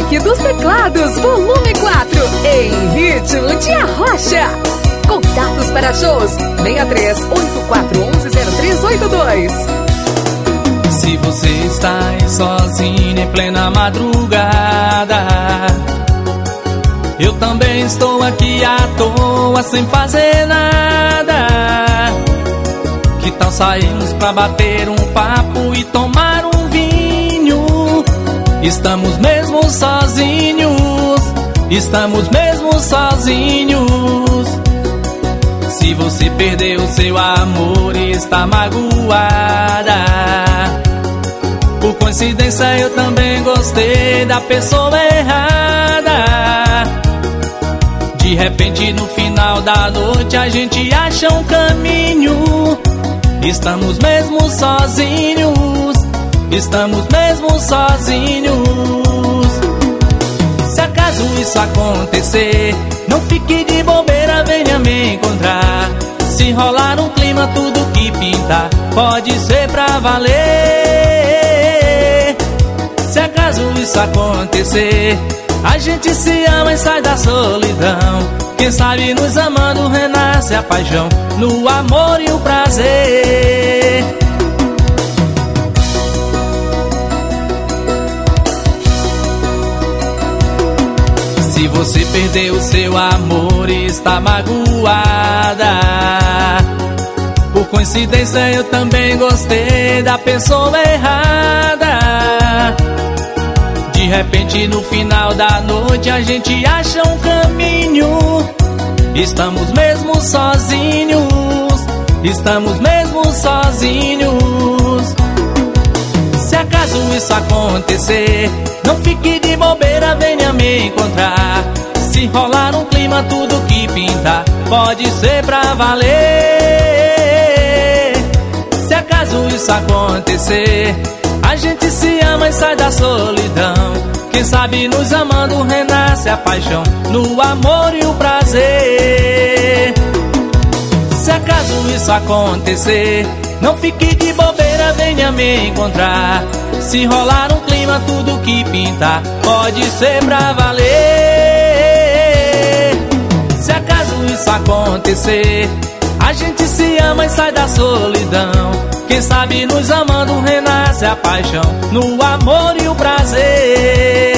Funk dos Teclados, volume 4, em ritmo de arrocha. Contatos para shows 63 8411 0382. Se você está aí sozinho em plena madrugada, eu também estou aqui à toa sem fazer nada. Que tal sairmos pra bater um papo e tomar um vinho? Estamos mesmo sozinhos, estamos mesmo sozinhos. Se você perdeu seu amor e está magoada, por coincidência eu também gostei da pessoa errada. De repente no final da noite a gente acha um caminho. Estamos mesmo sozinhos, estamos mesmo sozinhos. Se acaso isso acontecer, não fique de bobeira, venha me encontrar. Se rolar um clima, tudo que pintar pode ser pra valer. Se acaso isso acontecer, a gente se ama e sai da solidão. Quem sabe nos amando renasce a paixão, no amor e o prazer. Se você perdeu seu amor e está magoada, por coincidência eu também gostei da pessoa errada. De repente no final da noite a gente acha um caminho. Estamos mesmo sozinhos, estamos mesmo sozinhos. Se acaso isso acontecer, não fique de bobeira, venha me encontrar. Se rolar um clima, tudo que pintar pode ser pra valer. Se acaso isso acontecer, a gente se ama e sai da solidão. Quem sabe nos amando renasce a paixão, no amor e o prazer. Se acaso isso acontecer, não fique de bobeira, venha me encontrar. Se rolar um clima, tudo que pintar pode ser pra valer. Se acaso isso acontecer, a gente se ama e sai da solidão. Quem sabe nos amando renasce a paixão, no amor e o prazer.